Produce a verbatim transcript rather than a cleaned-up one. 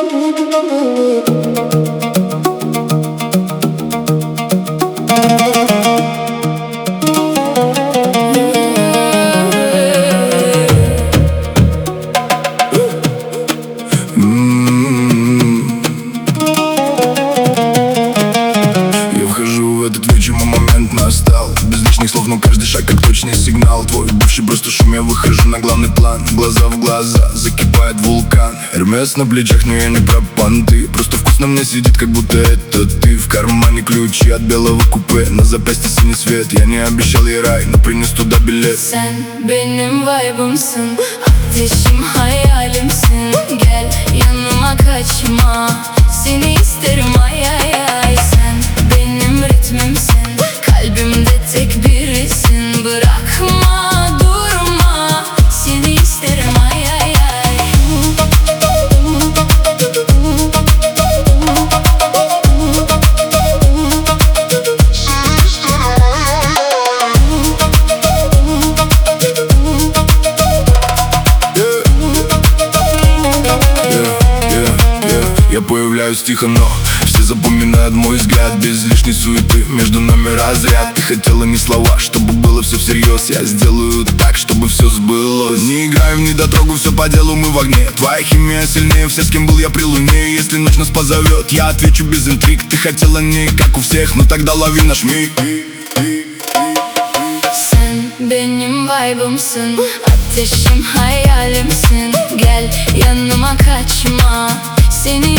Настал без лишних слов, но каждый шаг как точный сигнал. Твой бывший просто шум, я выхожу на главный план. Глаза в глаза, закипает вулкан. Эрмес на плечах, но я не про понты. Просто вкусно мне сидит, как будто это ты. В кармане ключи от белого купе, на запястье синий свет. Я не обещал ей рай, но принес туда билет. Sen benim vibe'ımsın, ateşim hayalimsin. Gel yanıma kaçma, seni isterim ay ay ay. Sen benim ritmimsin, kalbimde tek birisin. Bırakma durma, seni isterim ay ay ay. Я появляюсь тихо, но все запоминают мой взгляд. Без лишней суеты, между нами разряд. Ты хотела не слова, чтобы было все всерьез. Я сделаю так, чтобы все сбылось. Не играем, не дотрогу, все по делу, мы в огне. Твоя химия сильнее, все, с кем был я при луне. Если ночь нас позовет, я отвечу без интриг. Ты хотела не как у всех, но тогда лови наш миг. Sen benim vibe'ımsın, ateşim hayalimsin. Gel yanıma kaçma, seni